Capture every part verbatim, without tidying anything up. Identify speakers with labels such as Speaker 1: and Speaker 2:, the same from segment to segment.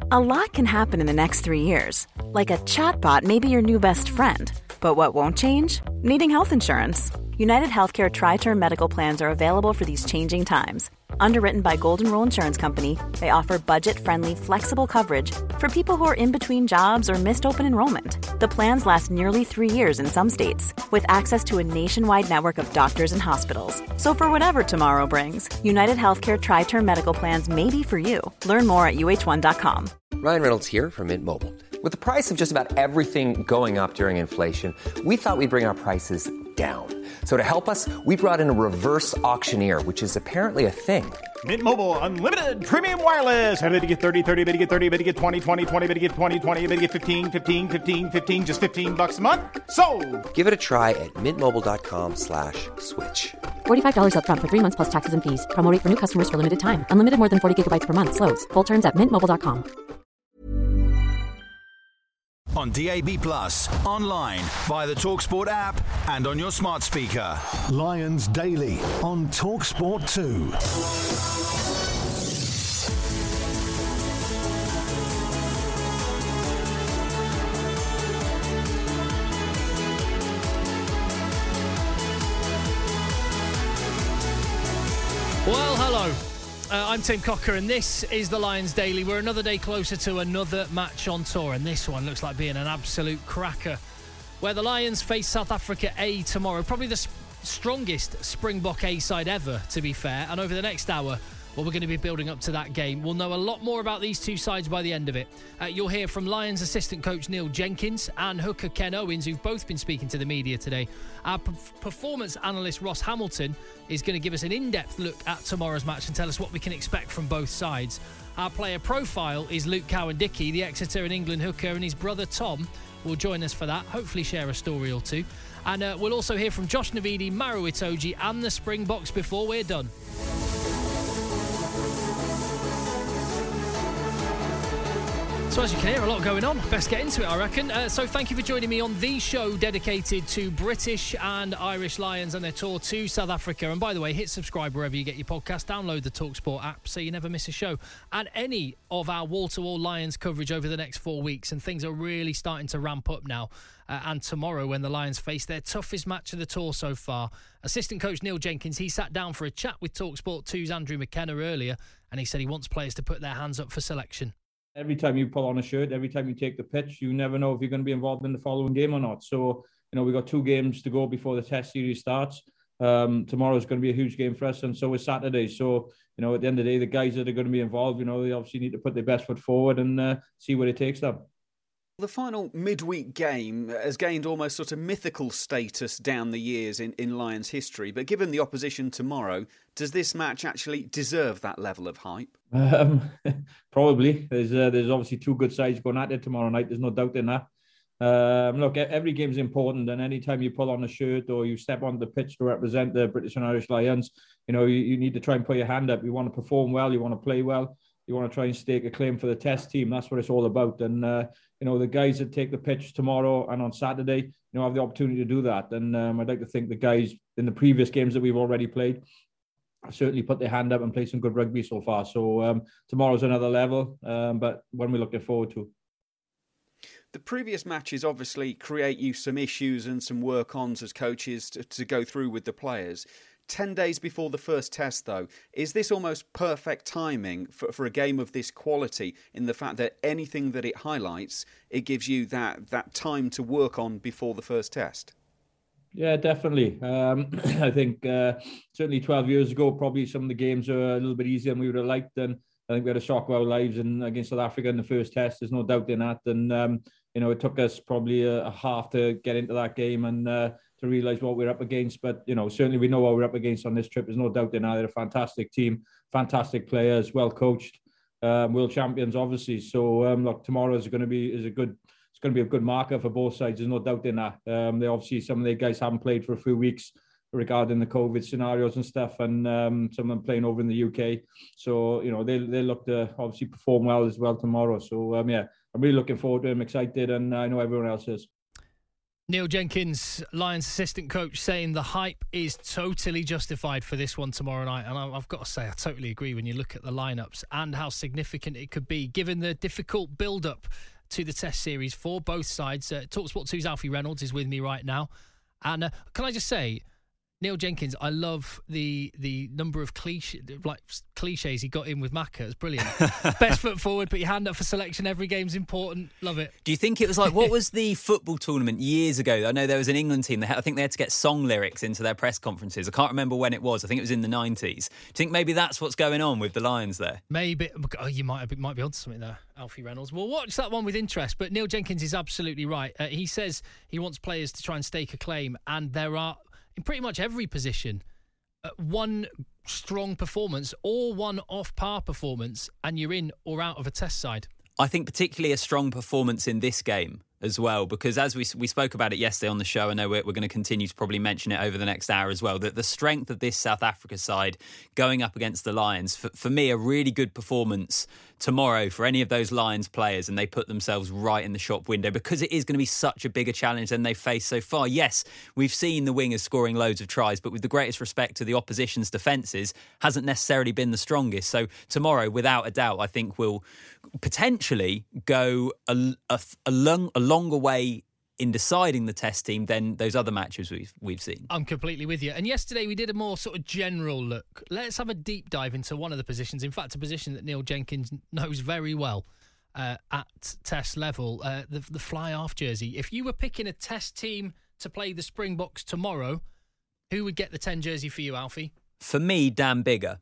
Speaker 1: A lot can happen in the next three years. Like a chatbot may be your new best friend. But what won't change? Needing health insurance. United Healthcare Tri-Term Medical Plans are available for these changing times. Underwritten by Golden Rule Insurance Company, they offer budget-friendly, flexible coverage for people who are in between jobs or missed open enrollment. The plans last nearly three years in some states, with access to a nationwide network of doctors and hospitals. So for whatever tomorrow brings, United Healthcare Tri-Term Medical Plans may be for you. Learn more at U H one dot com.
Speaker 2: Ryan Reynolds here from Mint Mobile. With the price of just about everything going up during inflation, we thought we'd bring our prices down. So to help us, we brought in a reverse auctioneer, which is apparently a thing.
Speaker 3: Mint Mobile Unlimited Premium Wireless. How to get thirty, thirty, how to get thirty, how to get twenty, twenty, twenty, how to get twenty, twenty, how to get fifteen, fifteen, fifteen, fifteen, just fifteen bucks a month? Sold!
Speaker 2: Give it a try at mintmobile.com slash switch.
Speaker 4: forty-five dollars up front for three months plus taxes and fees. Promo rate for new customers for limited time. Unlimited more than forty gigabytes per month. Slows full terms at mint mobile dot com.
Speaker 5: On D A B Plus, online, via the TalkSport app, and on your smart speaker.
Speaker 6: Lions Daily on TalkSport two.
Speaker 7: Well, hello. Uh, I'm Tim Cocker, and this is the Lions Daily. We're another day closer to another match on tour, and this one looks like being an absolute cracker, where the Lions face South Africa A tomorrow. Probably the sp- strongest Springbok A side ever, to be fair. And over the next hour, well, we're going to be building up to that game. We'll know a lot more about these two sides by the end of it. Uh, you'll hear from Lions assistant coach Neil Jenkins and hooker Ken Owens, who've both been speaking to the media today. Our p- performance analyst Ross Hamilton is going to give us an in-depth look at tomorrow's match and tell us what we can expect from both sides. Our player profile is Luke Cowan-Dickie, the Exeter and England hooker, and his brother Tom will join us for that, hopefully share a story or two. And uh, we'll also hear from Josh Navidi, Maro Itoje and the Springboks before we're done. So as you can hear, a lot going on. Best get into it, I reckon. Uh, so thank you for joining me on the show dedicated to British and Irish Lions and their tour to South Africa. And by the way, hit subscribe wherever you get your podcast. Download the TalkSport app so you never miss a show. And any of our wall-to-wall Lions coverage over the next four weeks. And things are really starting to ramp up now. Uh, and tomorrow, when the Lions face their toughest match of the tour so far, assistant coach Neil Jenkins, he sat down for a chat with TalkSport two's Andrew McKenna earlier. And he said he wants players to put their hands up for selection.
Speaker 8: Every time you pull on a shirt, every time you take the pitch, you never know if you're going to be involved in the following game or not. So, you know, we've got two games to go before the test series starts. Um, tomorrow is going to be a huge game for us, and so is Saturday. So, you know, at the end of the day, the guys that are going to be involved, you know, they obviously need to put their best foot forward and uh, see where it takes them.
Speaker 9: The final midweek game has gained almost sort of mythical status down the years in, in Lions history. But given the opposition tomorrow, does this match actually deserve that level of hype?
Speaker 8: Um, probably. There's uh, there's obviously two good sides going at it tomorrow night. There's no doubt in that. Um, look, every game's important, and anytime you pull on a shirt or you step onto the pitch to represent the British and Irish Lions, you know, you, you need to try and put your hand up. You want to perform well. You want to play well. You want to try and stake a claim for the test team. That's what it's all about. And, uh, you know, the guys that take the pitch tomorrow and on Saturday, you know, have the opportunity to do that. And um, I'd like to think the guys in the previous games that we've already played have certainly put their hand up and played some good rugby so far. So um, tomorrow's another level, um, but one we're looking forward to.
Speaker 9: The previous matches obviously create you some issues and some work-ons as coaches to, to go through with the players. Ten days before the first test, though, is this almost perfect timing for, for a game of this quality in the fact that anything that it highlights, it gives you that, that time to work on before the first test?
Speaker 8: Yeah, definitely. Um, I think uh, certainly twelve years ago, probably some of the games are a little bit easier than we would have liked. And I think we had a shock of our lives in, against South Africa in the first test. There's no doubt in that. And, um, you know, it took us probably a, a half to get into that game and uh, to realise what we're up against. But, you know, certainly we know what we're up against on this trip. There's no doubt in that. They're a fantastic team, fantastic players, well coached, um, world champions, obviously. So, um, look, tomorrow is going to be is a good. It's going to be a good marker for both sides. There's no doubt in that. Um, they obviously some of the guys haven't played for a few weeks regarding the COVID scenarios and stuff, and um, some of them playing over in the U K. So, you know, they they look to obviously perform well as well tomorrow. So, um, yeah, I'm really looking forward to it. I'm excited, and I know everyone else is.
Speaker 7: Neil Jenkins, Lions assistant coach, saying the hype is totally justified for this one tomorrow night. And I've got to say, I totally agree when you look at the lineups and how significant it could be, given the difficult build-up to the Test series for both sides. Uh, TalkSport two's Alfie Reynolds is with me right now. And uh, can I just say, Neil Jenkins, I love the the number of cliche, like cliches he got in with Macca. It's brilliant. Best foot forward, put your hand up for selection. Every game's important. Love it.
Speaker 10: Do you think it was like, what was the football tournament years ago? I know there was an England team. They had, I think they had to get song lyrics into their press conferences. I can't remember when it was. I think it was in the nineties. Do you think maybe that's what's going on with the Lions there?
Speaker 7: Maybe. Oh, you might be, might be onto something there, Alfie Reynolds. We'll watch that one with interest. But Neil Jenkins is absolutely right. Uh, he says he wants players to try and stake a claim, and there are, in pretty much every position, uh, one strong performance or one off-par performance, and you're in or out of a Test side.
Speaker 10: I think particularly a strong performance in this game as well, because as we we spoke about it yesterday on the show, I know we're, we're going to continue to probably mention it over the next hour as well, that the strength of this South Africa side going up against the Lions, for, for me, a really good performance tomorrow for any of those Lions players, and they put themselves right in the shop window because it is going to be such a bigger challenge than they've faced so far. Yes, we've seen the wingers scoring loads of tries, but with the greatest respect to the opposition's defences, hasn't necessarily been the strongest. So tomorrow, without a doubt, I think we'll potentially go a, a, a, long, a longer way in deciding the Test team than those other matches we've we've seen.
Speaker 7: I'm completely with you. And yesterday we did a more sort of general look. Let's have a deep dive into one of the positions. In fact, a position that Neil Jenkins knows very well uh, at Test level, uh, the, the fly-half jersey. If you were picking a Test team to play the Springboks tomorrow, who would get the ten jersey for you, Alfie?
Speaker 10: For me, Dan Biggar.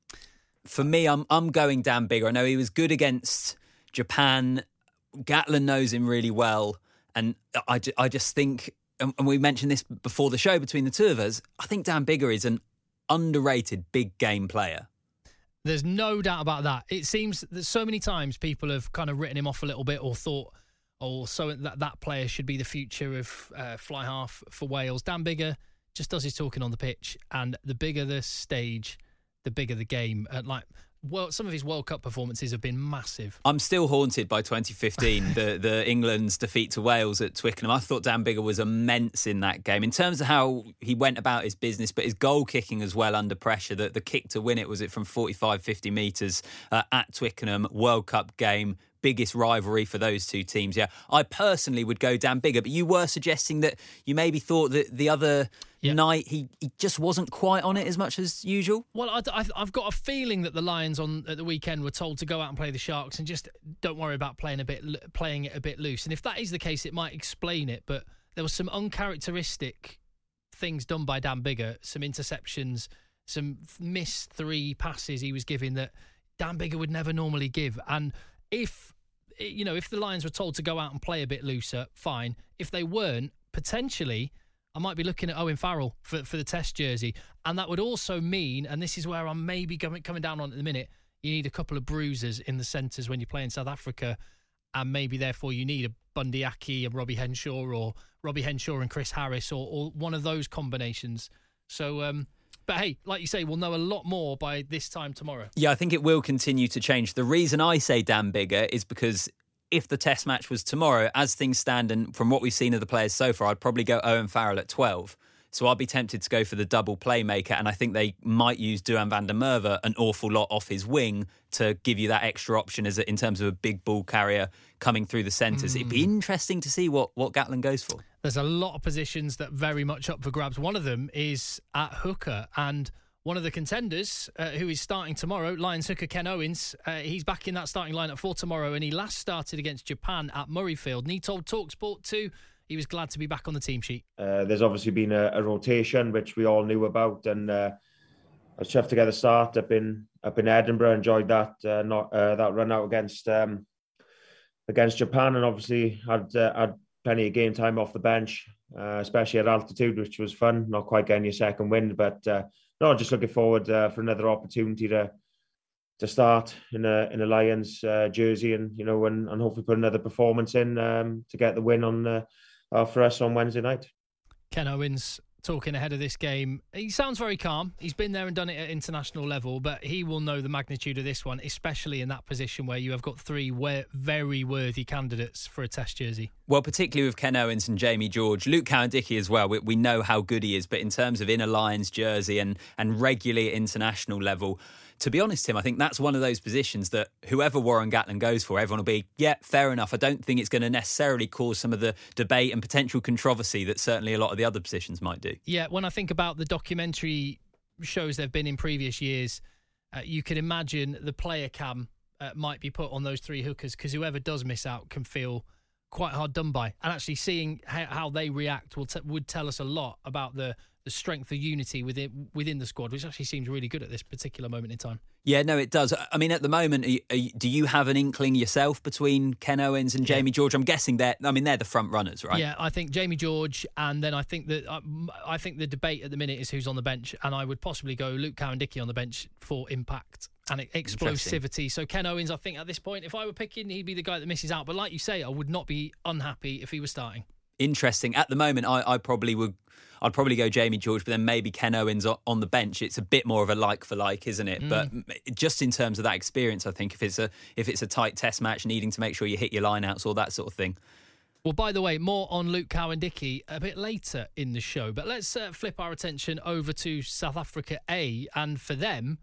Speaker 10: For me, I'm I'm going Dan Biggar. I know he was good against Japan. Gatland knows him really well. And I, I just think, and we mentioned this before the show between the two of us, I think Dan Biggar is an underrated big game player.
Speaker 7: There's no doubt about that. It seems that so many times people have kind of written him off a little bit or thought, oh, so that, that player should be the future of uh, fly half for Wales. Dan Biggar just does his talking on the pitch, and the bigger the stage, the bigger the game. Uh, like, well, some of his World Cup performances have been massive.
Speaker 10: I'm still haunted by twenty fifteen, the, the England's defeat to Wales at Twickenham. I thought Dan Biggar was immense in that game in terms of how he went about his business, but his goal kicking as well under pressure. The, the kick to win it, was it from forty-five, fifty metres uh, at Twickenham, World Cup game. Biggest rivalry for those two teams. Yeah, I personally would go Dan Biggar, but you were suggesting that you maybe thought that the other yeah. night he, he just wasn't quite on it as much as usual.
Speaker 7: Well, I, I, I've got a feeling that the Lions on at the weekend were told to go out and play the Sharks and just don't worry about playing a bit, playing it a bit loose. And if that is the case, it might explain it. But there was some uncharacteristic things done by Dan Biggar, some interceptions, some missed three passes he was giving that Dan Biggar would never normally give. And if, you know, if the Lions were told to go out and play a bit looser, fine. If they weren't, potentially, I might be looking at Owen Farrell for, for the Test jersey. And that would also mean, and this is where I'm maybe coming, coming down on at the minute, you need a couple of bruisers in the centres when you play in South Africa. And maybe, therefore, you need a Bundy Aki and Robbie Henshaw, or Robbie Henshaw and Chris Harris, or, or one of those combinations. So, um... But hey, like you say, we'll know a lot more by this time tomorrow.
Speaker 10: Yeah, I think it will continue to change. The reason I say Dan Biggar is because if the Test match was tomorrow, as things stand, and from what we've seen of the players so far, I'd probably go Owen Farrell at twelve. So I'd be tempted to go for the double playmaker, and I think they might use Duhan van der Merwe an awful lot off his wing to give you that extra option as a, in terms of a big ball carrier coming through the centres. Mm. It'd be interesting to see what, what Gatland goes for.
Speaker 7: There's a lot of positions that are very much up for grabs. One of them is at hooker, and one of the contenders uh, who is starting tomorrow, Lions hooker Ken Owens, uh, he's back in that starting lineup for tomorrow, and he last started against Japan at Murrayfield. And he told TalkSport two he was glad to be back on the team sheet.
Speaker 11: Uh, there's obviously been a, a rotation, which we all knew about, and uh, I was chuffed to get a start up in up in Edinburgh. Enjoyed that uh, not uh, that run out against um, against Japan, and obviously had uh, had plenty of game time off the bench, uh, especially at altitude, which was fun. Not quite getting your second wind, but uh, no, just looking forward uh, for another opportunity to to start in a in a Lions uh, jersey, and you know, and, and hopefully put another performance in um, to get the win on uh, uh, for us on Wednesday night.
Speaker 7: Ken Owens talking ahead of this game. He sounds very calm. He's been there and done it at international level, but he will know the magnitude of this one, especially in that position where you have got three very worthy candidates for a Test jersey.
Speaker 10: Well, particularly with Ken Owens and Jamie George, Luke Cowan-Dickie as well. We, we know how good he is, but in terms of in a Lions jersey and, and regularly at international level, to be honest, Tim, I think that's one of those positions that whoever Warren Gatland goes for, everyone will be, yeah, fair enough. I don't think it's going to necessarily cause some of the debate and potential controversy that certainly a lot of the other positions might do.
Speaker 7: Yeah, when I think about the documentary shows they've been in previous years, uh, you can imagine the player cam uh, might be put on those three hookers, because whoever does miss out can feel quite hard done by. And actually seeing how, how they react will t- would tell us a lot about the, the strength of unity within within the squad, which actually seems really good at this particular moment in time.
Speaker 10: Yeah, no, it does. I mean, at the moment, are you, are you, do you have an inkling yourself between Ken Owens and Jamie yeah. George? I'm guessing they're, I mean, they're the front runners, right?
Speaker 7: Yeah, I think Jamie George, and then I think that uh, I think the debate at the minute is who's on the bench, and I would possibly go Luke Cowan-Dickie on the bench for impact and explosivity. So Ken Owens, I think at this point, if I were picking, he'd be the guy that misses out. But like you say, I would not be unhappy if he was starting.
Speaker 10: Interesting. At the moment, I, I probably would. I'd probably go Jamie George, but then maybe Ken Owens on the bench. It's a bit more of a like for like, isn't it? Mm. But just in terms of that experience, I think if it's a if it's a tight test match, needing to make sure you hit your lineouts, all that sort of thing.
Speaker 7: Well, by the way, more on Luke Cowan-Dickie a bit later in the show. But let's uh, flip our attention over to South Africa A, and for them,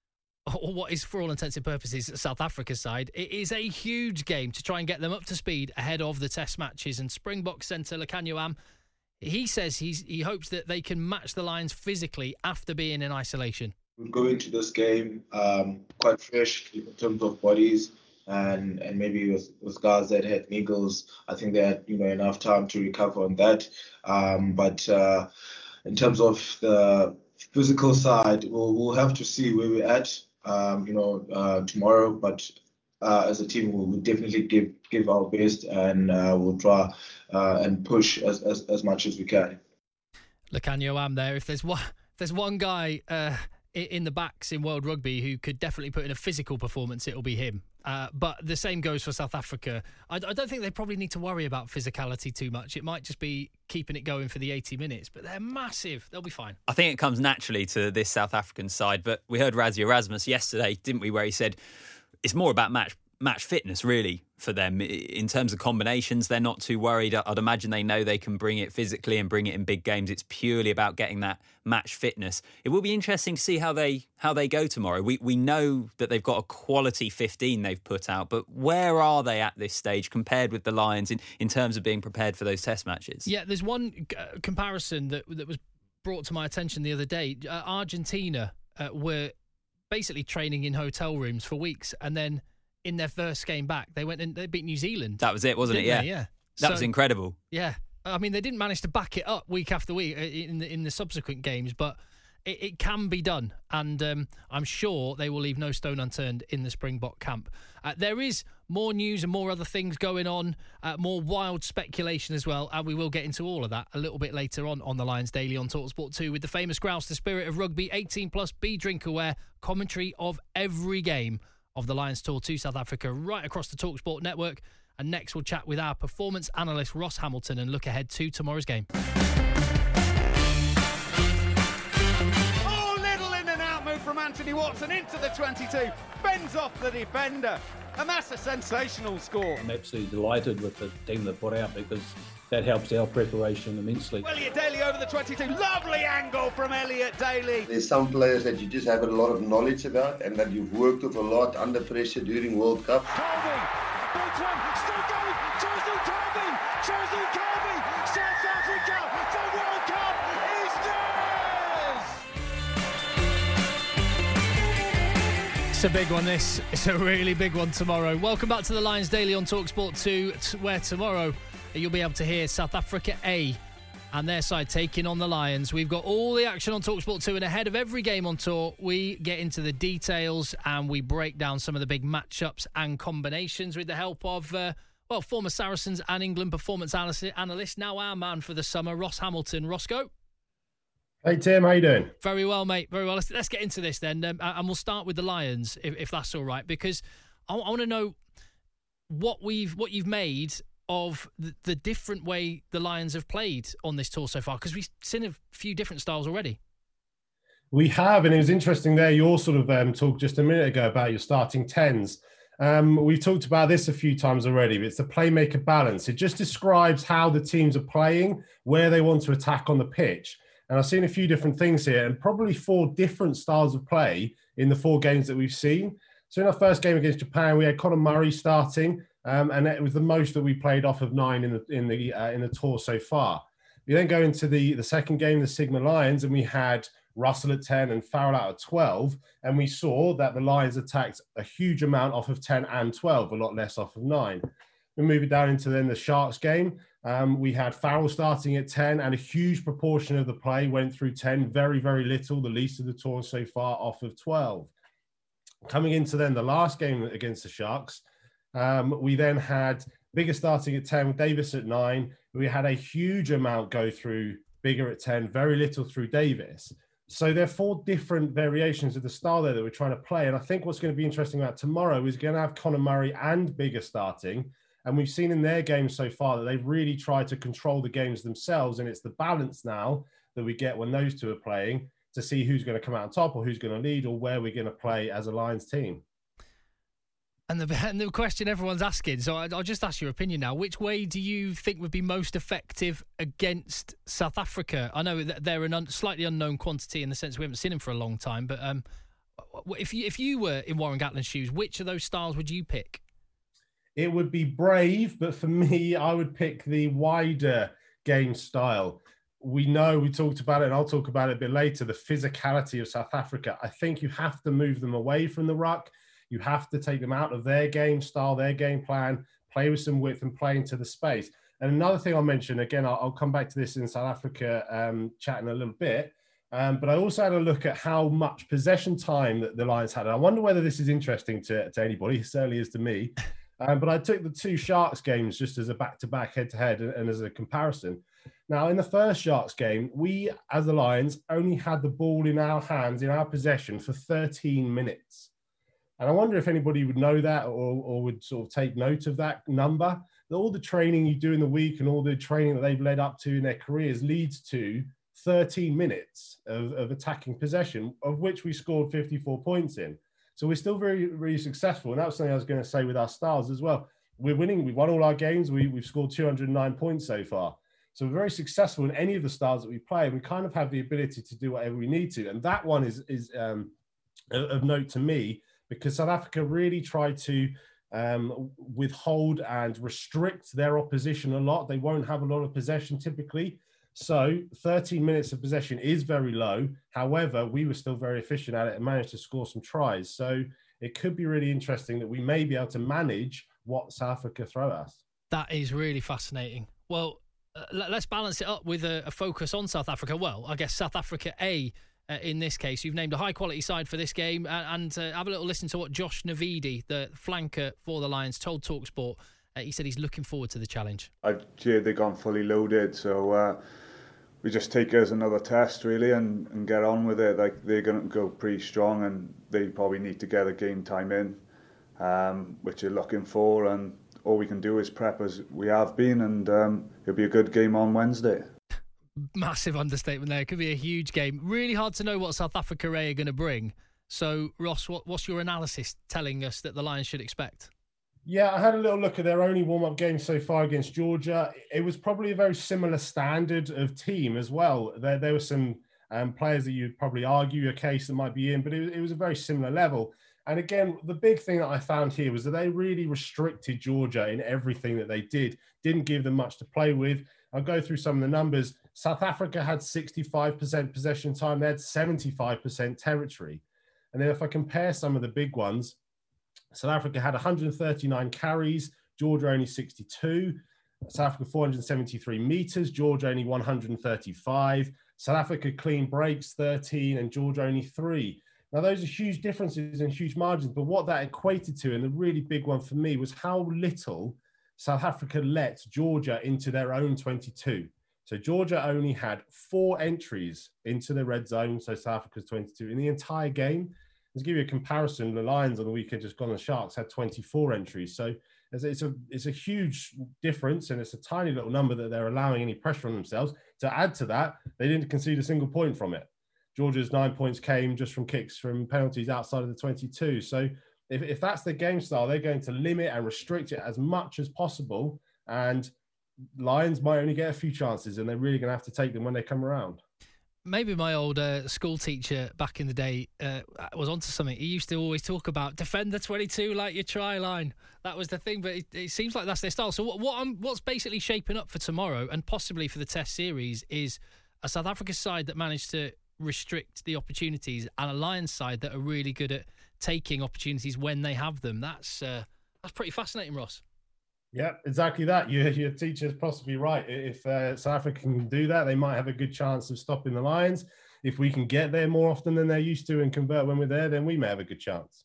Speaker 7: or what is for all intents and purposes South Africa's side, it is a huge game to try and get them up to speed ahead of the test matches. And Springbok centre Lukhanyo Am, he says he's, he hopes that they can match the Lions physically after being in isolation.
Speaker 12: We go into this game um, quite fresh in terms of bodies, and, and maybe with, with guys that had niggles, I think they had you know enough time to recover on that. Um, but uh, in terms of the physical side, we'll, we'll have to see where we're at. Um, you know, uh, tomorrow, but uh, as a team, we'll, we'll definitely give give our best, and uh, we'll try uh, and push as, as as much as we can.
Speaker 7: Lukhanyo Am there. If there's one, if there's one guy uh, in the backs in World Rugby who could definitely put in a physical performance, it'll be him. Uh, but the same goes for South Africa. I, I don't think they probably need to worry about physicality too much. It might just be keeping it going for the eighty minutes, but they're massive. They'll be fine.
Speaker 10: I think it comes naturally to this South African side, but we heard Rassie Erasmus yesterday, didn't we, where he said it's more about match match fitness, really, for them. In terms of combinations, they're not too worried. I'd imagine they know they can bring it physically and bring it in big games. It's purely about getting that match fitness. It will be interesting to see how they how they go tomorrow. We we know that they've got a quality fifteen they've put out, but where are they at this stage compared with the Lions in, in terms of being prepared for those test matches?
Speaker 7: Yeah, there's one uh, comparison that that was brought to my attention the other day. Uh, Argentina uh, were basically training in hotel rooms for weeks, and then in their first game back, they went and they beat New Zealand.
Speaker 10: That was it, wasn't it? Yeah,
Speaker 7: they? yeah.
Speaker 10: That
Speaker 7: so,
Speaker 10: was incredible.
Speaker 7: Yeah, I mean, they didn't manage to back it up week after week in the, in the subsequent games, but it, it can be done, and um, I'm sure they will leave no stone unturned in the Springbok camp. Uh, there is more news and more other things going on, uh, more wild speculation as well, and we will get into all of that a little bit later on on the Lions Daily on TalkSport two with the famous grouse, the spirit of rugby, eighteen plus, be drink aware, commentary of every game of the Lions tour to South Africa right across the TalkSport network. And next we'll chat with our performance analyst Ross Hamilton and look ahead to tomorrow's game.
Speaker 3: Oh, little in and out move from Anthony Watson into the twenty-two, bends off the defender, and that's a sensational score.
Speaker 8: I'm absolutely delighted with the team they put out, because that helps our preparation immensely.
Speaker 3: Elliot Daly over the twenty-two. Lovely angle from Elliot Daly.
Speaker 13: There's some players that you just have a lot of knowledge about and that you've worked with a lot under pressure during World Cup.
Speaker 3: Colby, big one, still going. Chesley Colby, Chesley Colby. South Africa, the World Cup is theirs.
Speaker 7: It's a big one, this. It's a really big one tomorrow. Welcome back to the Lions Daily on TalkSport two, where tomorrow you'll be able to hear South Africa A and their side taking on the Lions. We've got all the action on TalkSport two, and ahead of every game on tour, we get into the details and we break down some of the big matchups and combinations with the help of, uh, well, former Saracens and England performance analyst, now our man for the summer, Ross Hamilton. Roscoe?
Speaker 14: Hey, Tim, how you doing?
Speaker 7: Very well, mate. Very well. Let's, let's get into this then, um, and we'll start with the Lions, if, if that's all right, because I, I want to know what we've what you've made of the, the different way the Lions have played on this tour so far, because we've seen a few different styles already.
Speaker 14: We have, and it was interesting there. You all sort of um, talked just a minute ago about your starting tens. Um, we've talked about this a few times already, but it's the playmaker balance. It just describes how the teams are playing, where they want to attack on the pitch. And I've seen a few different things here and probably four different styles of play in the four games that we've seen. So in our first game against Japan, we had Conor Murray starting, um, and it was the most that we played off of nine in the in the uh, in the tour so far. We then go into the, the second game, the Sigma Lions, and we had Russell at ten and Farrell out at twelve. And we saw that the Lions attacked a huge amount off of ten and twelve, a lot less off of nine. We move it down into then the Sharks game. Um, we had Farrell starting at ten, and a huge proportion of the play went through ten, very, very little, the least of the tour so far, off of twelve. Coming into then the last game against the Sharks, um, we then had Biggar starting at ten with Davis at nine. We had a huge amount go through Biggar at ten, very little through Davis. So there are four different variations of the style there that we're trying to play. And I think what's going to be interesting about tomorrow is going to have Conor Murray and Biggar starting. And we've seen in their games so far that they've really tried to control the games themselves. And it's the balance now that we get when those two are playing to see who's going to come out on top or who's going to lead or where we're going to play as a Lions team.
Speaker 7: And the, and the question everyone's asking, so I, I'll just ask your opinion now. Which way do you think would be most effective against South Africa? I know that they're a un, slightly unknown quantity in the sense we haven't seen them for a long time, but um, if you if you were in Warren Gatland's shoes, which of those styles would you pick?
Speaker 14: It would be brave, but for me, I would pick the wider game style. We know, we talked about it, and I'll talk about it a bit later, the physicality of South Africa. I think you have to move them away from the ruck. You have to take them out of their game style, their game plan, play with some width and play into the space. And another thing I'll mention, again, I'll, I'll come back to this in South Africa um, chat in a little bit, um, but I also had a look at how much possession time that the Lions had. And I wonder whether this is interesting to, to anybody, it certainly is to me. Um, but I took the two Sharks games just as a back-to-back, head-to-head, and, and as a comparison. Now, in the first Sharks game, we, as the Lions, only had the ball in our hands, in our possession, for thirteen minutes. And I wonder if anybody would know that or, or would sort of take note of that number. That all the training you do in the week and all the training that they've led up to in their careers leads to thirteen minutes of, of attacking possession, of which we scored fifty-four points in. So we're still very, very successful. And that was something I was going to say with our styles as well. We're winning. We've won all our games. We, we've scored two hundred nine points so far. So we're very successful in any of the styles that we play. We kind of have the ability to do whatever we need to. And that one is, is um, of note to me, because South Africa really tried to um, withhold and restrict their opposition a lot. They won't have a lot of possession typically. So thirteen minutes of possession is very low. However, we were still very efficient at it and managed to score some tries. So it could be really interesting that we may be able to manage what South Africa throw at us.
Speaker 7: That is really fascinating. Well, uh, let's balance it up with a, a focus on South Africa. Well, I guess South Africa A, uh, in this case. You've named a high-quality side for this game. And, and uh, have a little listen to what Josh Navidi, the flanker for the Lions, told TalkSport. Uh, he said he's looking forward to the challenge.
Speaker 15: I've cheered they've gone fully loaded, so uh, we just take it as another test, really, and, and get on with it. Like, they're going to go pretty strong, and they probably need to get a game time in, um, which you're looking for, and all we can do is prep as we have been, and um, it'll be a good game on Wednesday.
Speaker 7: Massive understatement there. It could be a huge game. Really hard to know what South Africa A are going to bring. So, Ross, what, what's your analysis telling us that the Lions should expect?
Speaker 14: Yeah, I had a little look at their only warm-up game so far against Georgia. It was probably a very similar standard of team as well. There, there were some um, players that you'd probably argue a case that might be in, but it, it was a very similar level. And again, the big thing that I found here was that they really restricted Georgia in everything that they did, didn't give them much to play with. I'll go through some of the numbers. South Africa had sixty-five percent possession time. They had seventy-five percent territory. And then if I compare some of the big ones, South Africa had one hundred thirty-nine carries, Georgia only sixty-two. South Africa four hundred seventy-three metres, Georgia only one hundred thirty-five. South Africa clean breaks thirteen and Georgia only three. Now, those are huge differences and huge margins, but what that equated to, and the really big one for me, was how little South Africa let Georgia into their own twenty-two. So Georgia only had four entries into the red zone, so South Africa's twenty-two. In the entire game, to give you a comparison, the Lions on the weekend just gone, the Sharks had twenty-four entries. So it's a, it's a huge difference, and it's a tiny little number that they're allowing any pressure on themselves. To add to that, they didn't concede a single point from it. Georgia's nine points came just from kicks from penalties outside of the twenty-two. So If, if that's their game style, they're going to limit and restrict it as much as possible. And Lions might only get a few chances, and they're really going to have to take them when they come around.
Speaker 7: Maybe my old uh, school teacher back in the day uh, was onto something. He used to always talk about defend the twenty-two like your try line. That was the thing, but it, it seems like that's their style. So what, what I'm, what's basically shaping up for tomorrow and possibly for the Test series is a South Africa side that managed to restrict the opportunities and a Lions side that are really good at taking opportunities when they have them. That's uh, that's pretty fascinating, Ross.
Speaker 14: Yeah, exactly that. Your, your teacher's possibly right. If uh, South Africa can do that, they might have a good chance of stopping the Lions. If we can get there more often than they're used to and convert when we're there, then we may have a good chance.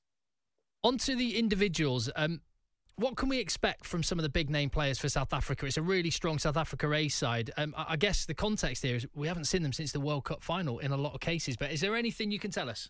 Speaker 7: On to the individuals. Um, what can we expect from some of the big name players for South Africa? It's a really strong South Africa A side. Um, I guess the context here is we haven't seen them since the World Cup final in a lot of cases. But is there anything you can tell us?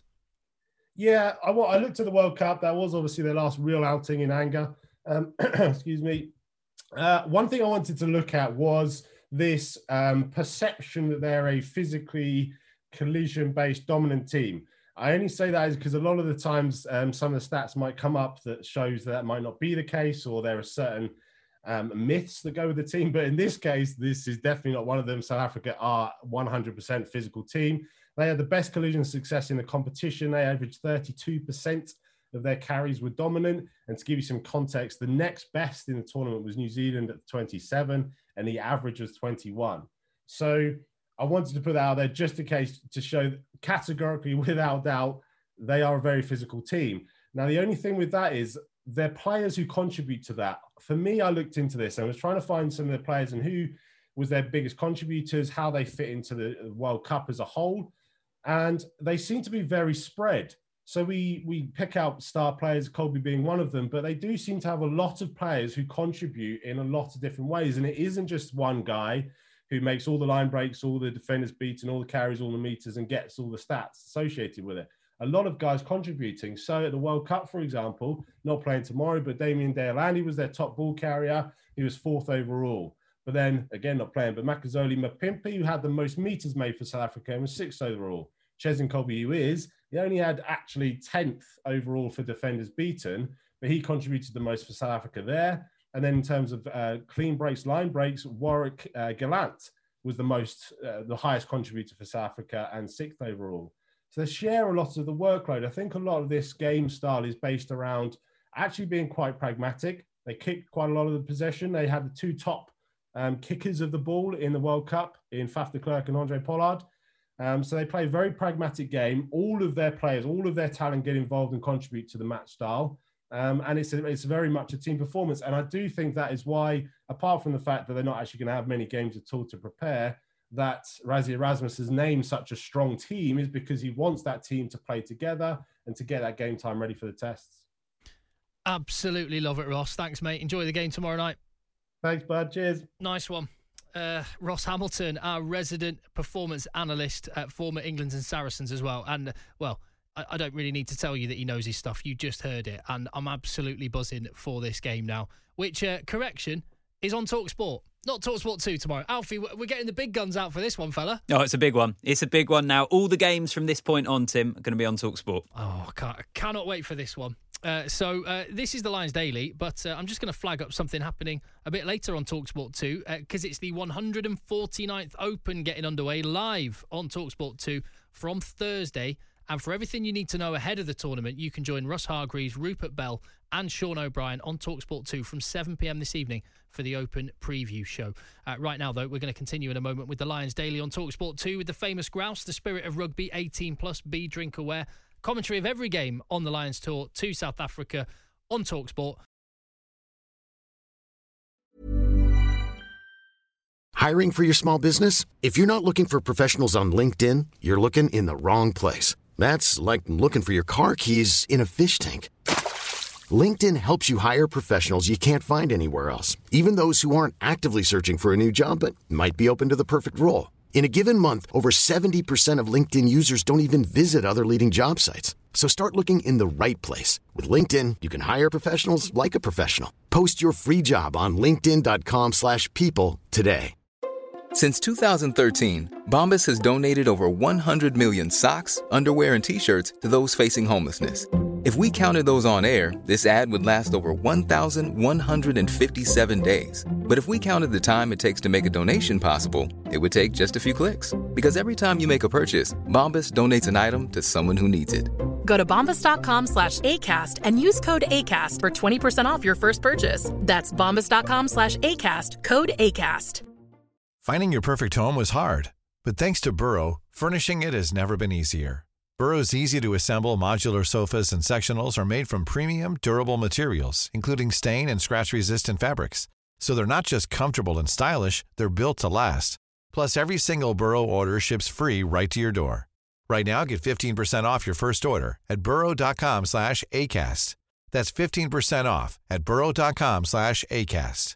Speaker 14: Yeah, I, I looked at the World Cup. That was obviously their last real outing in anger. Um, excuse me. Uh, one thing I wanted to look at was this um, perception that they're a physically collision-based dominant team. I only say that is because a lot of the times um, some of the stats might come up that shows that, that might not be the case, or there are certain um, myths that go with the team. But in this case, this is definitely not one of them. South Africa are one hundred percent physical team. They had the best collision success in the competition. They averaged thirty-two percent of their carries were dominant. And to give you some context, the next best in the tournament was New Zealand at twenty-seven, and the average was twenty-one. So I wanted to put that out there just in case to show categorically, without doubt, they are a very physical team. Now, the only thing with that is they're players who contribute to that. For me, I looked into this and I was trying to find some of the players and who was their biggest contributors, how they fit into the World Cup as a whole. And they seem to be very spread. So we we pick out star players, Colby being one of them, but they do seem to have a lot of players who contribute in a lot of different ways. And it isn't just one guy who makes all the line breaks, all the defenders beats, and all the carries, all the meters, and gets all the stats associated with it. A lot of guys contributing. So at the World Cup, for example, not playing tomorrow, but Damien Deolandi was their top ball carrier. He was fourth overall. But then, again, not playing, but Makazole Mapimpi, who had the most meters made for South Africa, and was sixth overall. Cheslin Kolbe, who is, he only had actually tenth overall for defenders beaten, but he contributed the most for South Africa there. And then in terms of uh, clean breaks, line breaks, Warwick uh, Gallant was the most, uh, the highest contributor for South Africa and sixth overall. So they share a lot of the workload. I think a lot of this game style is based around actually being quite pragmatic. They kicked quite a lot of the possession. They had the two top um, kickers of the ball in the World Cup in Faf de Klerk and Andre Pollard. Um, so they play a very pragmatic game. All of their players, all of their talent get involved and contribute to the match style. Um, and it's a, it's very much a team performance. And I do think that is why, apart from the fact that they're not actually going to have many games at all to prepare, that Rassie Erasmus has named such a strong team is because he wants that team to play together and to get that game time ready for the tests.
Speaker 7: Absolutely love it, Ross. Thanks, mate. Enjoy the game tomorrow night.
Speaker 14: Thanks, bud. Cheers.
Speaker 7: Nice one. Uh, Ross Hamilton, our resident performance analyst at former England and Saracens as well. And, uh, well, I, I don't really need to tell you that he knows his stuff. You just heard it. And I'm absolutely buzzing for this game now, which, uh, correction, is on TalkSport. Not TalkSport two tomorrow. Alfie, we're getting the big guns out for this one, fella.
Speaker 10: Oh, it's a big one. It's a big one now. All the games from this point on, Tim, are going to be on TalkSport.
Speaker 7: Oh, I, can't, I cannot wait for this one. Uh, so uh, this is the Lions Daily, but uh, I'm just going to flag up something happening a bit later on TalkSport two because uh, it's the one hundred forty-ninth Open getting underway live on TalkSport two from Thursday. And for everything you need to know ahead of the tournament, you can join Russ Hargreaves, Rupert Bell and Sean O'Brien on TalkSport two from seven p.m. this evening for the Open preview show. Uh, right now, though, we're going to continue in a moment with the Lions Daily on TalkSport two with the famous grouse, the spirit of rugby, eighteen plus, be drink aware. Commentary of every game on the Lions tour to South Africa on TalkSport.
Speaker 16: Hiring for your small business? If you're not looking for professionals on LinkedIn, you're looking in the wrong place. That's like looking for your car keys in a fish tank. LinkedIn helps you hire professionals you can't find anywhere else, even those who aren't actively searching for a new job but might be open to the perfect role. In a given month, over seventy percent of LinkedIn users don't even visit other leading job sites. So start looking in the right place. With LinkedIn, you can hire professionals like a professional. Post your free job on linkedin dot com slash people today.
Speaker 17: Since two thousand thirteen, Bombas has donated over one hundred million socks, underwear, and T-shirts to those facing homelessness. If we counted those on air, this ad would last over one thousand one hundred fifty-seven days. But if we counted the time it takes to make a donation possible, it would take just a few clicks. Because every time you make a purchase, Bombas donates an item to someone who needs it.
Speaker 18: Go to bombas.com slash ACAST and use code ACAST for twenty percent off your first purchase. That's bombas.com slash ACAST, code ACAST.
Speaker 19: Finding your perfect home was hard, but thanks to Burrow, furnishing it has never been easier. Burrow's easy-to-assemble modular sofas and sectionals are made from premium, durable materials, including stain and scratch-resistant fabrics. So they're not just comfortable and stylish, they're built to last. Plus, every single Burrow order ships free right to your door. Right now, get fifteen percent off your first order at burrow.com slash ACAST. That's fifteen percent off at burrow.com slash ACAST.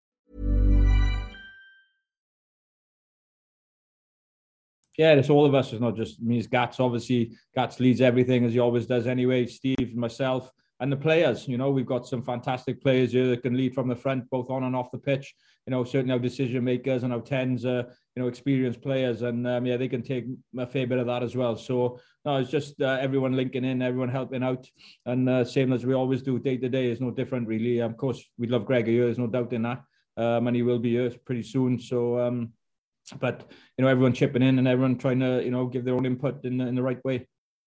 Speaker 8: Yeah, it's all of us. It's not just me. It's Gats. Obviously, Gats leads everything as he always does anyway. Steve, myself, and the players. You know, we've got some fantastic players here that can lead from the front, both on and off the pitch. You know, certainly our decision makers and our tens, uh, you know, experienced players, and um, yeah, they can take a fair bit of that as well. So no, it's just uh, everyone linking in, everyone helping out, and uh, same as we always do day to day. Is no different really. Um, of course, we love Greg here. There's no doubt in that, um, and he will be here pretty soon. So. Um, But, you know, everyone chipping in and everyone trying to, you know, give their own input in the, in the right way.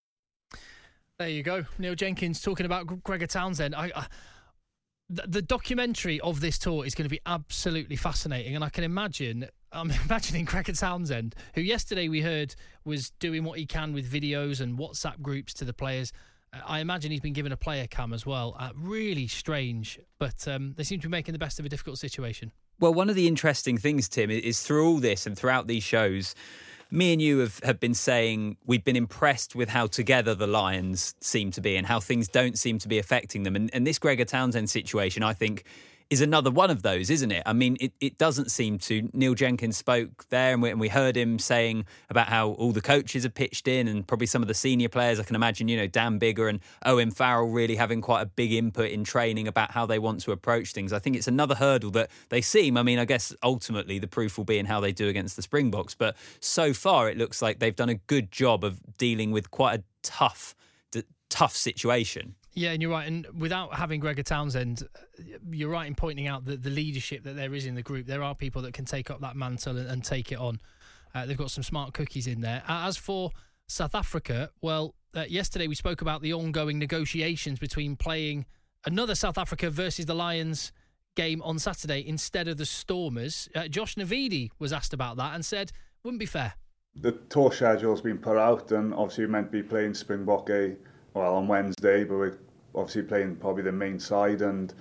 Speaker 7: There you go. Neil Jenkins talking about Gregor Townsend. I, I, the, the documentary of this tour is going to be absolutely fascinating. And I can imagine, I'm imagining Gregor Townsend, who yesterday we heard was doing what he can with videos and WhatsApp groups to the players. Uh, I imagine he's been given a player cam as well. Uh, really strange, but um, they seem to be making the best of a difficult situation.
Speaker 10: Well, one of the interesting things, Tim, is through all this and throughout these shows, me and you have, have been saying we've been impressed with how together the Lions seem to be and how things don't seem to be affecting them. And, and this Gregor Townsend situation, I think, is another one of those, isn't it? I mean, it, it doesn't seem to. Neil Jenkins spoke there and we, and we heard him saying about how all the coaches have pitched in and probably some of the senior players. I can imagine, you know, Dan Biggar and Owen Farrell really having quite a big input in training about how they want to approach things. I think it's another hurdle that they seem. I mean, I guess ultimately the proof will be in how they do against the Springboks. But so far, it looks like they've done a good job of dealing with quite a tough, d- tough situation.
Speaker 7: Yeah, and you're right. And without having Gregor Townsend, you're right in pointing out the, the leadership that there is in the group. There are people that can take up that mantle and, and take it on. Uh, they've got some smart cookies in there. Uh, as for South Africa, well, uh, yesterday we spoke about the ongoing negotiations between playing another South Africa versus the Lions game on Saturday instead of the Stormers. Uh, Josh Navidi was asked about that and said, wouldn't be fair.
Speaker 15: The tour schedule's been put out and obviously we're meant to be playing Springbok A well on Wednesday, but we're obviously playing probably the main side and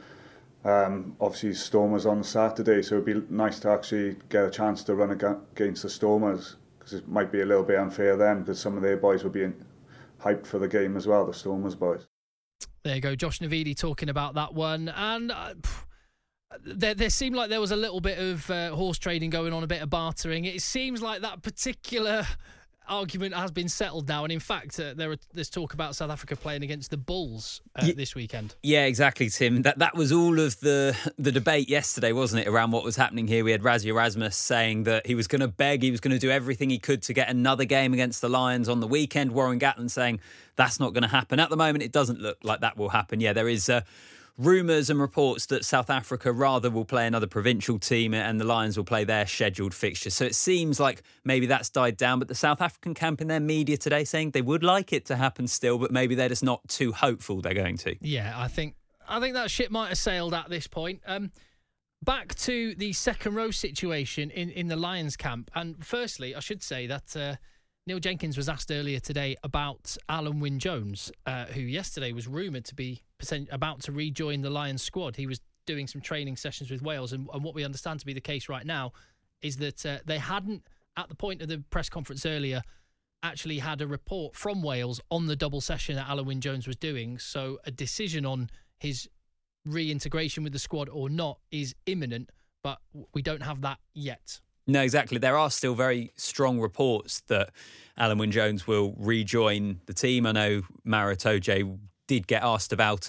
Speaker 15: um, obviously Stormers on Saturday, so it'd be nice to actually get a chance to run against the Stormers because it might be a little bit unfair then because some of their boys will be hyped for the game as well, the Stormers boys.
Speaker 7: There you go, Josh Navidi talking about that one. And uh, there, there seemed like there was a little bit of uh, horse trading going on, a bit of bartering. It seems like that particular argument has been settled now, and in fact uh, there are, there's talk about South Africa playing against the Bulls uh, yeah, this weekend.
Speaker 10: Yeah, exactly, Tim. That that was all of the the debate yesterday, wasn't it, around what was happening here. We had Rassie Erasmus saying that he was going to beg, he was going to do everything he could to get another game against the Lions on the weekend. Warren Gatland saying that's not going to happen. At the moment, it doesn't look like that will happen. Yeah, there is Uh, rumours and reports that South Africa rather will play another provincial team and the Lions will play their scheduled fixture. So it seems like maybe that's died down. But the South African camp in their media today saying they would like it to happen still, but maybe they're just not too hopeful they're going to.
Speaker 7: Yeah, I think I think that ship might have sailed at this point. Um, back to the second row situation in, in the Lions camp. And firstly, I should say that uh, Neil Jenkins was asked earlier today about Alan Wynne-Jones, uh, who yesterday was rumoured to be about to rejoin the Lions squad. He was doing some training sessions with Wales, and, and what we understand to be the case right now is that uh, they hadn't, at the point of the press conference earlier, actually had a report from Wales on the double session that Alan Wynne-Jones was doing. So a decision on his reintegration with the squad or not is imminent, but we don't have that yet.
Speaker 10: No, exactly. There are still very strong reports that Alan Wynne-Jones will rejoin the team. I know Maro Itoje did get asked about it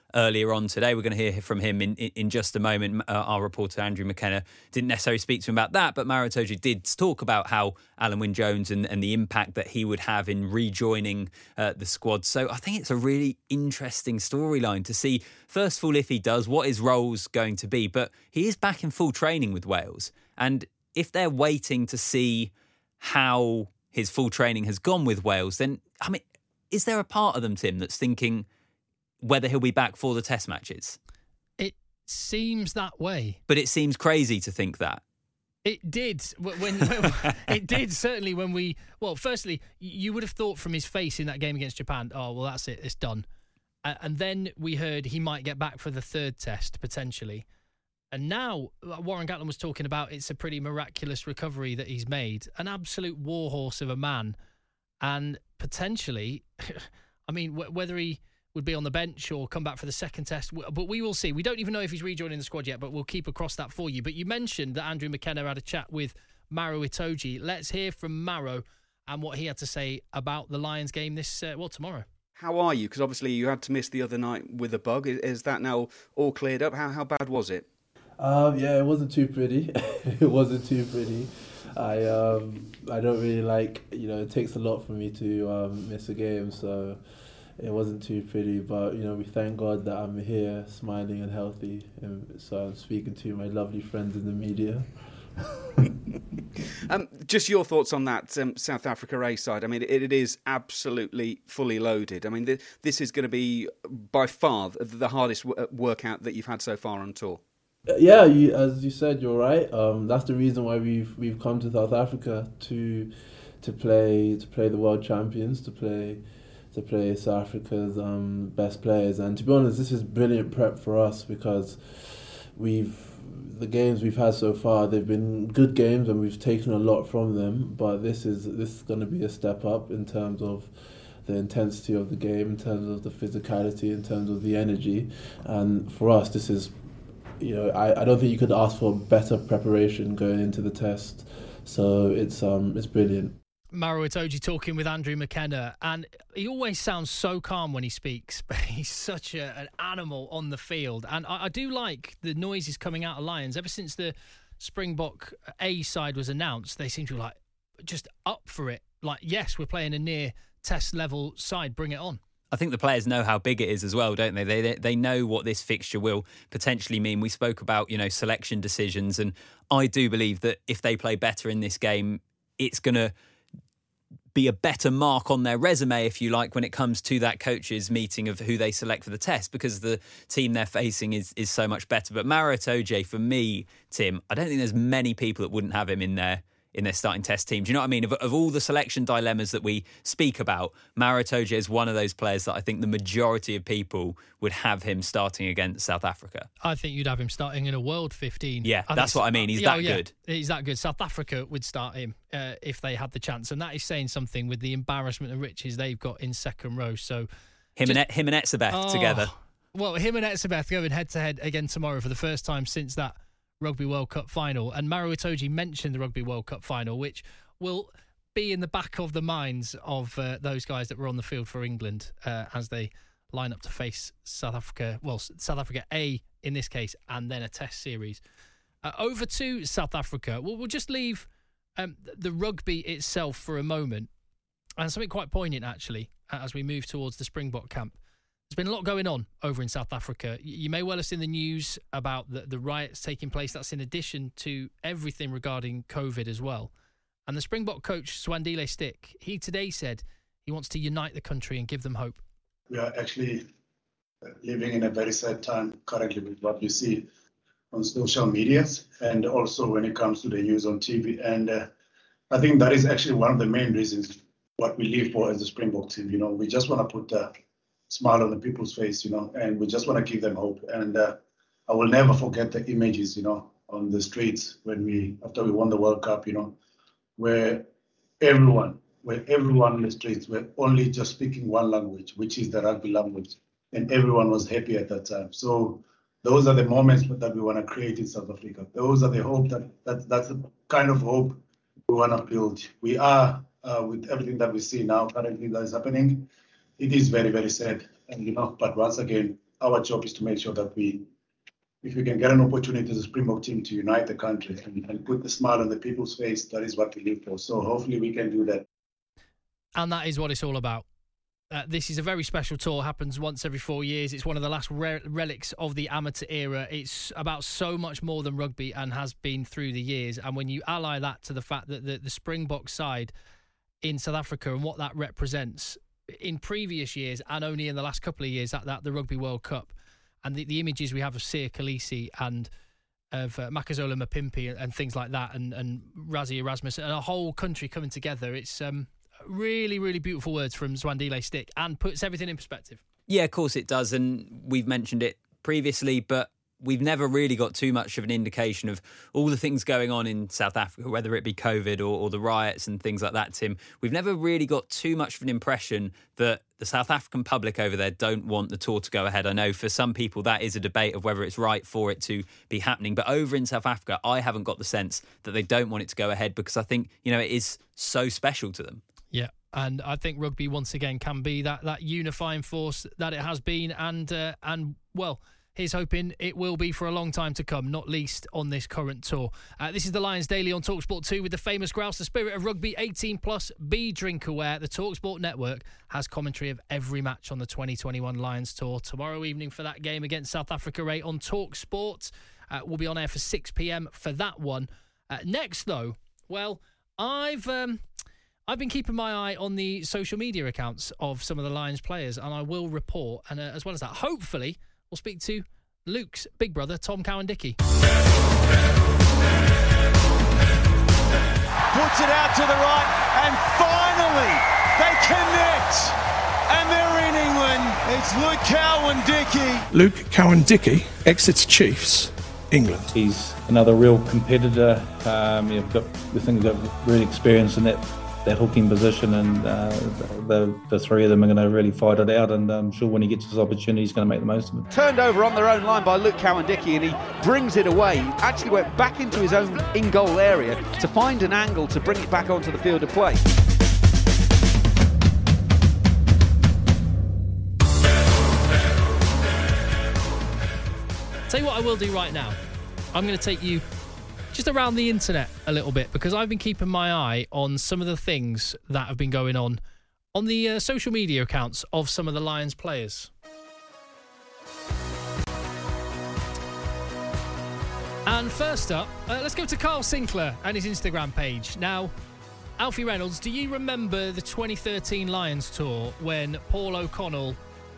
Speaker 10: earlier on today. We're going to hear from him in, in, in just a moment. Uh, our reporter, Andrew McKenna, didn't necessarily speak to him about that, but Maro Itoje did talk about how Alun Wyn-Jones and, and the impact that he would have in rejoining uh, the squad. So I think it's a really interesting storyline to see, first of all, if he does, what his role's going to be. But he is back in full training with Wales. And if they're waiting to see how his full training has gone with Wales, then, I mean, is there a part of them, Tim, that's thinking whether he'll be back for the test matches?
Speaker 7: It seems that way.
Speaker 10: But it seems crazy to think that.
Speaker 7: It did. When, when It did, certainly, when we... Well, firstly, you would have thought from his face in that game against Japan, oh, well, that's it, it's done. Uh, and then we heard he might get back for the third test, potentially. And now, Warren Gatland was talking about it's a pretty miraculous recovery that he's made. An absolute warhorse of a man. And potentially, I mean, w- whether he would be on the bench or come back for the second test, but we will see. We don't even know if he's rejoining the squad yet, but we'll keep across that for you. But you mentioned that Andrew McKenna had a chat with Maro Itoje. Let's hear from Maro and what he had to say about the Lions game this, uh, well, tomorrow.
Speaker 9: How are you? Because obviously you had to miss the other night with a bug. Is, is that now all cleared up? How how bad was it?
Speaker 20: Um, yeah, it wasn't too pretty. It wasn't too pretty. I um I don't really like, you know, it takes a lot for me to um, miss a game, so it wasn't too pretty. But, you know, we thank God that I'm here, smiling and healthy. And so I'm speaking to my lovely friends in the media.
Speaker 9: um, just your thoughts on that um, South Africa A side. I mean, it, it is absolutely fully loaded. I mean, th- this is going to be by far the hardest w- workout that you've had so far on tour.
Speaker 20: Yeah, you, as you said, you're right. Um, that's the reason why we've we've come to South Africa to to play to play the world champions, to play to play South Africa's um, best players. And to be honest, this is brilliant prep for us because we've the games we've had so far, they've been good games and we've taken a lot from them. But this is this is going to be a step up in terms of the intensity of the game, in terms of the physicality, in terms of the energy. And for us, this is. You know, I, I don't think you could ask for better preparation going into the test. So it's um it's brilliant.
Speaker 7: Maro Itoje talking with Andrew McKenna, and he always sounds so calm when he speaks, but he's such a, an animal on the field. And I, I do like the noises coming out of Lions. Ever since the Springbok A side was announced, they seem to be like just up for it. Like, yes, we're playing a near test level side, bring it on.
Speaker 10: I think the players know how big it is as well, don't they? They they know what this fixture will potentially mean. We spoke about, you know, selection decisions, and I do believe that if they play better in this game, it's going to be a better mark on their resume, if you like, when it comes to that coaches meeting of who they select for the test, because the team they're facing is is so much better. But Maro Itoje, for me, Tim, I don't think there's many people that wouldn't have him in there. In their starting test team. Do you know what I mean? Of, of all the selection dilemmas that we speak about, Maro Itoje is one of those players that I think the majority of people would have him starting against South Africa.
Speaker 7: I think you'd have him starting in a World fifteen.
Speaker 10: Yeah,
Speaker 7: I
Speaker 10: that's what I mean. He's
Speaker 7: yeah,
Speaker 10: that
Speaker 7: yeah,
Speaker 10: good.
Speaker 7: He's that good. South Africa would start him uh, if they had the chance. And that is saying something with the embarrassment and riches they've got in second row. So
Speaker 10: Him
Speaker 7: just,
Speaker 10: and him and Etzebeth
Speaker 7: oh,
Speaker 10: together.
Speaker 7: Well, him and Etzebeth going head-to-head again tomorrow for the first time since that Rugby World Cup final. And Maro Itoje mentioned the Rugby World Cup final, which will be in the back of the minds of uh, those guys that were on the field for England uh, as they line up to face South Africa, well, South Africa A in this case, and then a test series. Uh, over to South Africa. We'll, we'll just leave um, the rugby itself for a moment, and something quite poignant actually as we move towards the Springbok camp. There's been a lot going on over in South Africa. You may well have seen the news about the, the riots taking place. That's in addition to everything regarding COVID as well. And the Springbok coach, Swandile Stick, he today said he wants to unite the country and give them hope.
Speaker 21: We are actually living in a very sad time currently with what you see on social media and also when it comes to the news on T V. And uh, I think that is actually one of the main reasons what we live for as a Springbok team. You know, we just want to put a smile on the people's face, you know, and we just want to give them hope. And uh, I will never forget the images, you know, on the streets when we, after we won the World Cup, you know, where everyone, where everyone in the streets were only just speaking one language, which is the rugby language. And everyone was happy at that time. So those are the moments that we want to create in South Africa. Those are the hope that, that that's the kind of hope we want to build. We are, uh, with everything that we see now currently that is happening, it is very, very sad. And, you know, but once again, our job is to make sure that we, if we can get an opportunity as a Springbok team to unite the country and, and put the smile on the people's face, that is what we live for. So hopefully we can do that.
Speaker 7: And that is what it's all about. Uh, this is a very special tour, happens once every four years. It's one of the last re- relics of the amateur era. It's about so much more than rugby and has been through the years. And when you ally that to the fact that the, the Springbok side in South Africa and what that represents in previous years and only in the last couple of years at that the Rugby World Cup, and the, the images we have of Siya Kolisi and of uh, Makazola Mapimpi and, and things like that, and, and Rassie Erasmus and a whole country coming together, it's... um. Really, really beautiful words from Zwandile Stick and puts everything in perspective.
Speaker 10: Yeah, of course it does. And we've mentioned it previously, but we've never really got too much of an indication of all the things going on in South Africa, whether it be COVID or, or the riots and things like that, Tim. We've never really got too much of an impression that the South African public over there don't want the tour to go ahead. I know for some people that is a debate of whether it's right for it to be happening. But over in South Africa, I haven't got the sense that they don't want it to go ahead because I think, you know, it is so special to them.
Speaker 7: Yeah, and I think rugby once again can be that that unifying force that it has been, and uh, and well, he's hoping it will be for a long time to come, not least on this current tour. Uh, this is the Lions Daily on TalkSport two with the famous grouse, the spirit of rugby, eighteen plus, be drink aware. The TalkSport network has commentary of every match on the twenty twenty-one Lions tour. Tomorrow evening for that game against South Africa, Ray, on TalkSport. Uh, we'll be on air for six p.m. for that one. Uh, next, though, well, I've... Um, I've been keeping my eye on the social media accounts of some of the Lions players, and I will report. And uh, as well as that, hopefully, we'll speak to Luke's big brother, Tom Cowan-Dickie.
Speaker 1: Puts it out to the right, and finally they connect. And they're in England. It's Luke Cowan-Dickie.
Speaker 22: Luke Cowan-Dickie exits Chiefs, England.
Speaker 23: He's another real competitor. Um, you've got, we think he's got really experience in that. that hooking position, and uh, the, the three of them are going to really fight it out, and I'm sure when he gets his opportunity he's going to make the most of it.
Speaker 1: Turned over on their own line by Luke Cowan-Dickie, and he brings it away. He actually went back into his own in-goal area to find an angle to bring it back onto the field of play.
Speaker 7: Tell you what I will do right now. I'm going to take you just around the internet a little bit, because I've been keeping my eye on some of the things that have been going on on the uh, social media accounts of some of the Lions players. And first up, uh, let's go to Carl Sinclair and his Instagram page. Now, Alfie Reynolds, do you remember the twenty thirteen Lions tour when Paul O'Connell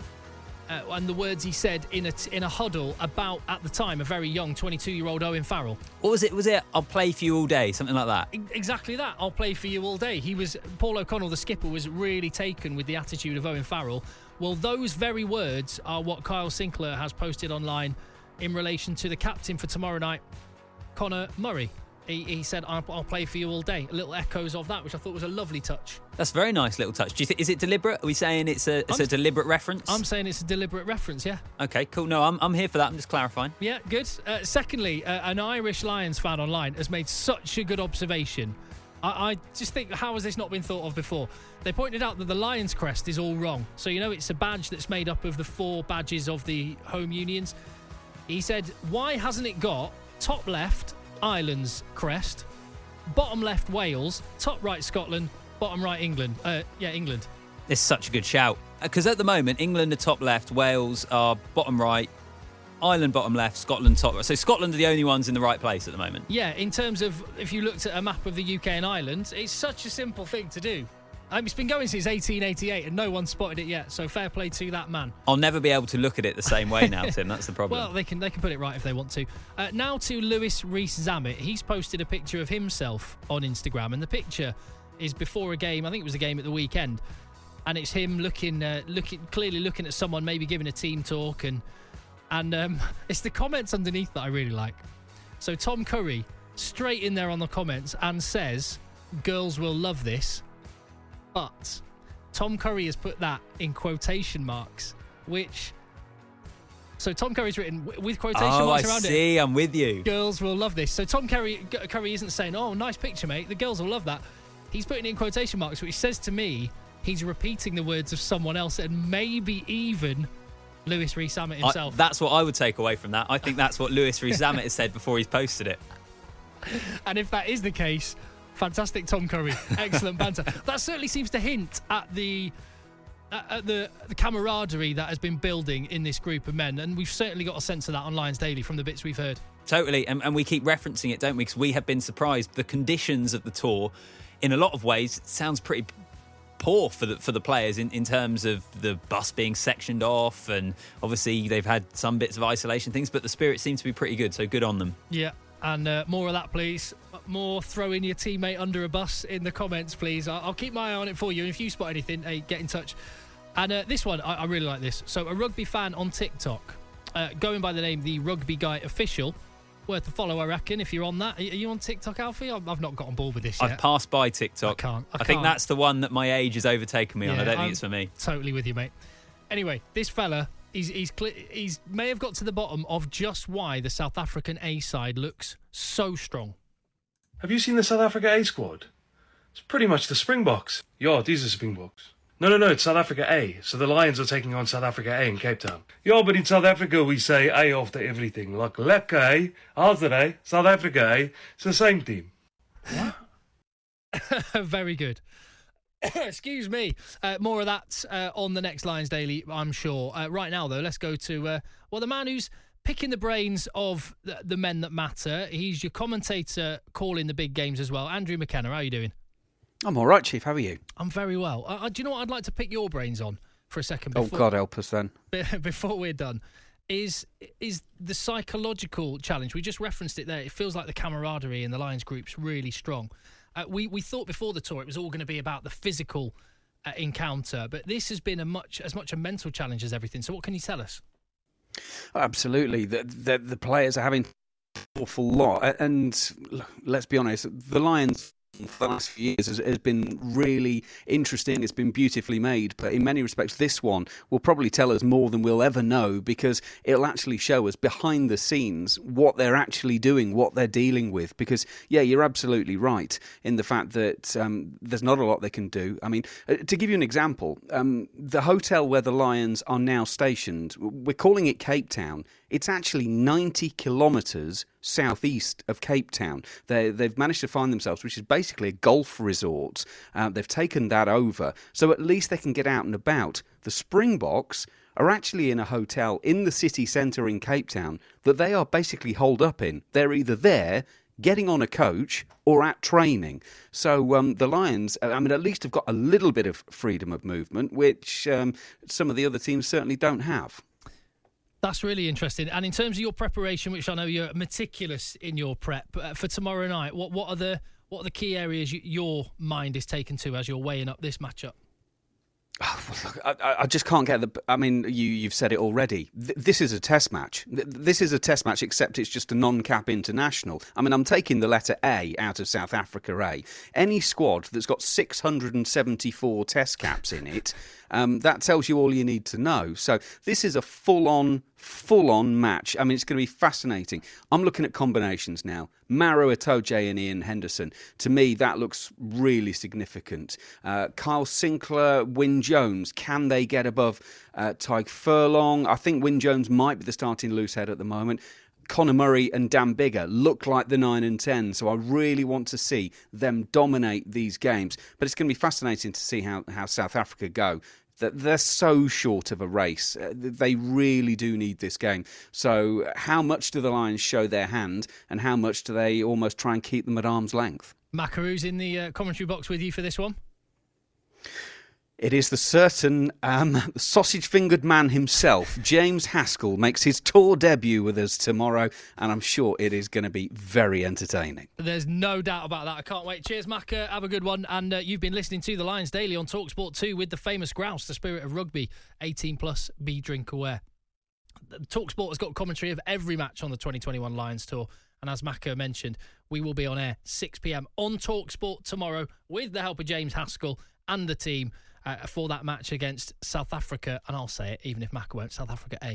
Speaker 7: Uh, and the words he said in a, in a huddle about, at the time, a very young twenty-two-year-old Owen Farrell?
Speaker 10: What was it? Was it, I'll play for you all day, something like that?
Speaker 7: Exactly that. I'll play for you all day. He was, Paul O'Connell, the skipper, was really taken with the attitude of Owen Farrell. Well, those very words are what Kyle Sinclair has posted online in relation to the captain for tomorrow night, Conor Murray. He, he said, I'll, I'll play for you all day. Little echoes of that, which I thought was a lovely touch.
Speaker 10: That's a very nice little touch. Do you think, is it deliberate? Are we saying it's a it's
Speaker 7: I'm,
Speaker 10: a deliberate reference?
Speaker 7: I'm saying it's a deliberate reference, yeah.
Speaker 10: Okay, cool. No, I'm I'm here for that. I'm just clarifying.
Speaker 7: Yeah, good. Uh, secondly, uh, an Irish Lions fan online has made such a good observation. I, I just think, how has this not been thought of before? They pointed out that the Lions crest is all wrong. So, you know, it's a badge that's made up of the four badges of the home unions. He said, why hasn't it got top left, Ireland's crest, bottom left Wales, top right Scotland, bottom right England. Uh, yeah, England.
Speaker 10: It's such a good shout. Because at the moment, England are top left, Wales are bottom right, Ireland bottom left, Scotland top right. So Scotland are the only ones in the right place at the moment.
Speaker 7: Yeah, in terms of, if you looked at a map of the U K and Ireland, it's such a simple thing to do. Um, it's been going since eighteen eighty-eight and no one's spotted it yet, so fair play to that man.
Speaker 10: I'll never be able to look at it the same way now, Tim. That's the problem.
Speaker 7: Well, they can they can put it right if they want to. Uh, now to Lewis Rees-Zammit. He's posted a picture of himself on Instagram, and the picture is before a game. I think it was a game at the weekend, and it's him looking, uh, looking clearly looking at someone, maybe giving a team talk, and and um, it's the comments underneath that I really like. So Tom Curry, straight in there on the comments, and says, "Girls will love this." But Tom Curry has put that in quotation marks, which... So Tom Curry's written with quotation
Speaker 10: oh,
Speaker 7: marks
Speaker 10: I
Speaker 7: around it.
Speaker 10: Oh, I see. I'm with you.
Speaker 7: Girls will love this. So Tom Curry, Curry isn't saying, oh, nice picture, mate. The girls will love that. He's putting it in quotation marks, which says to me he's repeating the words of someone else and maybe even Lewis Rees-Zammit himself.
Speaker 10: I, that's what I would take away from that. I think that's what Lewis Rees-Zammit has said before he's posted it.
Speaker 7: And if that is the case, fantastic Tom Curry. Excellent banter. That certainly seems to hint at the at the, the camaraderie that has been building in this group of men. And we've certainly got a sense of that on Lions Daily from the bits we've heard.
Speaker 10: Totally. And, and we keep referencing it, don't we? Because we have been surprised. The conditions of the tour, in a lot of ways, sounds pretty poor for the for the players in, in terms of the bus being sectioned off, and obviously they've had some bits of isolation things, but the spirit seems to be pretty good, so good on them.
Speaker 7: Yeah. And uh, more of that, please. More throwing your teammate under a bus in the comments, please. I'll, I'll keep my eye on it for you. If you spot anything, hey, get in touch. And uh, this one, I, I really like this. So, a rugby fan on TikTok, uh, going by the name The Rugby Guy Official. Worth a follow, I reckon, if you're on that. Are you on TikTok, Alfie? I've not got on board with this yet.
Speaker 10: I've passed by TikTok.
Speaker 7: I can't. I,
Speaker 10: I think
Speaker 7: can't.
Speaker 10: that's the one that my age has overtaken me
Speaker 7: yeah,
Speaker 10: on. I don't
Speaker 7: I'm
Speaker 10: think it's for me.
Speaker 7: Totally with you, mate. Anyway, this fella... He's he's he's may have got to the bottom of just why the South African A side looks so strong.
Speaker 2: Have you seen the South Africa A squad? It's pretty much the Springboks. Yeah, these are Springboks. No, no, no, it's South Africa A. So the Lions are taking on South Africa A in Cape Town. Yeah, but in South Africa we say A after everything. Like lekker A, how's it A? South Africa A. It's the same team.
Speaker 7: What? Very good. Excuse me. Uh, more of that uh, on the next Lions Daily, I'm sure. Uh, right now, though, let's go to, uh, well, the man who's picking the brains of the, the men that matter. He's your commentator calling the big games as well. Andrew McKenna, how are you doing?
Speaker 1: I'm all right, Chief. How are you?
Speaker 7: I'm very well. Uh, do you know what I'd like to pick your brains on for a second?
Speaker 1: Before, oh, God help us then.
Speaker 7: Before we're done. Is is the psychological challenge. We just referenced it there. It feels like the camaraderie in the Lions group's really strong. Uh, we, we thought before the tour it was all going to be about the physical uh, encounter, but this has been a much as much a mental challenge as everything. So what can you tell us?
Speaker 1: Absolutely. The, the, the players are having an awful lot. And let's be honest, the Lions for the last few years has, has been really interesting. It's been beautifully made, but in many respects this one will probably tell us more than we'll ever know, because it'll actually show us behind the scenes what they're actually doing, what they're dealing with. Because yeah, you're absolutely right in the fact that um, there's not a lot they can do. I mean, uh, to give you an example, um, the hotel where the Lions are now stationed, we're calling it Cape Town. It's actually ninety kilometres southeast of Cape Town. They, they've managed to find themselves, which is basically a golf resort. Uh, they've taken that over, so at least they can get out and about. The Springboks are actually in a hotel in the city centre in Cape Town that they are basically holed up in. They're either there, getting on a coach, or at training. So um, the Lions, I mean, at least have got a little bit of freedom of movement, which um, some of the other teams certainly don't have.
Speaker 7: That's really interesting. And in terms of your preparation, which I know you're meticulous in your prep uh, for tomorrow night, what what are the what are the key areas you, your mind is taken to as you're weighing up this matchup?
Speaker 1: Oh, look, I, I just can't get the. I mean, you, you've said it already. Th- this is a test match. Th- this is a test match, except it's just a non-cap international. I mean, I'm taking the letter A out of South Africa A. Any squad that's got six hundred seventy-four test caps in it, um, that tells you all you need to know. So this is a full-on, full-on match. I mean, it's going to be fascinating. I'm looking at combinations now. Maro Itoje and Ian Henderson. To me, that looks really significant. Uh, Kyle Sinclair, Wyn Jones. Can they get above uh, Tyke Furlong? I think Wyn Jones might be the starting loose head at the moment. Conor Murray and Dan Biggar look like the nine and ten, so I really want to see them dominate these games. But it's going to be fascinating to see how, how South Africa go. They're so short of a race. They really do need this game. So how much do the Lions show their hand, and how much do they almost try and keep them at arm's length?
Speaker 7: Macaro's in the uh, commentary box with you for this one.
Speaker 1: It is the certain um, sausage-fingered man himself, James Haskell, makes his tour debut with us tomorrow, and I'm sure it is going to be very entertaining.
Speaker 7: There's no doubt about that. I can't wait. Cheers, Macca. Have a good one. And uh, you've been listening to the Lions Daily on TalkSport two with the famous grouse, the spirit of rugby, eighteen plus, be drink aware. TalkSport has got commentary of every match on the twenty twenty-one Lions Tour. And as Macca mentioned, we will be on air six p.m. on TalkSport tomorrow with the help of James Haskell and the team. Uh, for that match against South Africa, and I'll say it even if Macca won't, South Africa A.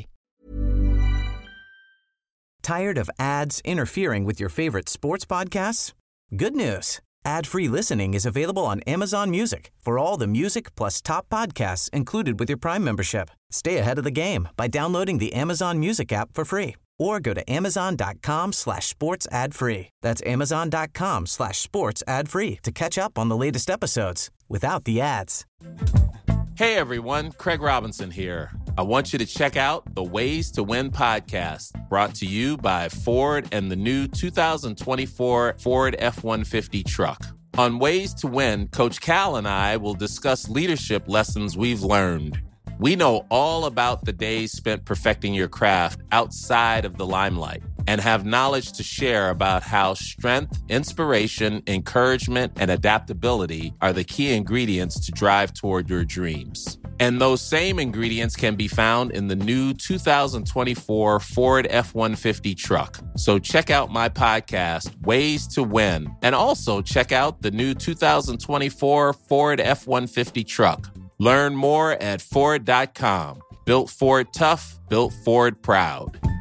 Speaker 4: Tired of ads interfering with your favorite sports podcasts? Good news. Ad-free listening is available on Amazon Music for all the music plus top podcasts included with your Prime membership. Stay ahead of the game by downloading the Amazon Music app for free or go to amazon.com slash sports ad free. That's amazon.com slash sports ad free to catch up on the latest episodes without the ads.
Speaker 5: Hey everyone, Craig Robinson here. I want you to check out the Ways to Win podcast, brought to you by Ford and the new two thousand twenty-four Ford F one fifty truck. On Ways to Win, Coach Cal and I will discuss leadership lessons we've learned. We know all about the days spent perfecting your craft outside of the limelight and have knowledge to share about how strength, inspiration, encouragement, and adaptability are the key ingredients to drive toward your dreams. And those same ingredients can be found in the new two thousand twenty-four Ford F one fifty truck. So check out my podcast, Ways to Win, and also check out the new two thousand twenty-four Ford F one fifty truck. Learn more at Ford dot com. Built Ford tough, built Ford proud.